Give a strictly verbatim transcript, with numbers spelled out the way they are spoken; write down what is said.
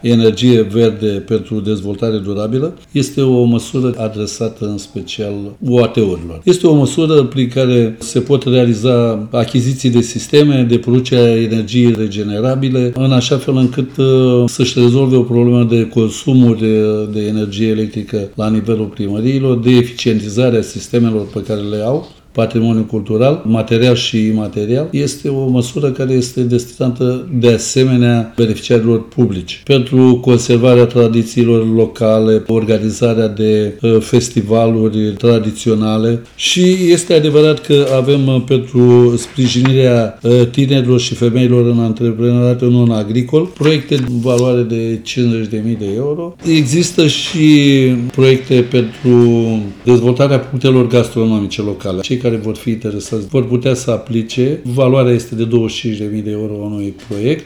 energie verde pentru dezvoltare durabilă, este o măsură adresată în special O A T-urilor. Este o măsură prin care se pot realiza achiziții de sisteme de producere a energiei regenerabile, în așa fel încât să-și rezolve o problemă de consumuri de energie electrică la nivelul primăriilor, de eficientizare a sistemelor pe care le au, patrimoniul cultural, material și imaterial, este o măsură care este destinată de asemenea beneficiarilor publici. Pentru conservarea tradițiilor locale, organizarea de festivaluri tradiționale și este adevărat că avem pentru sprijinirea tinerilor și femeilor în antreprenoriat în un agricol, proiecte în valoare de cincizeci de mii de euro. Există și proiecte pentru dezvoltarea punctelor gastronomice locale. Cei care vor fi interesați vor putea să aplice. Valoarea este de douăzeci și cinci de mii de euro a unui proiect.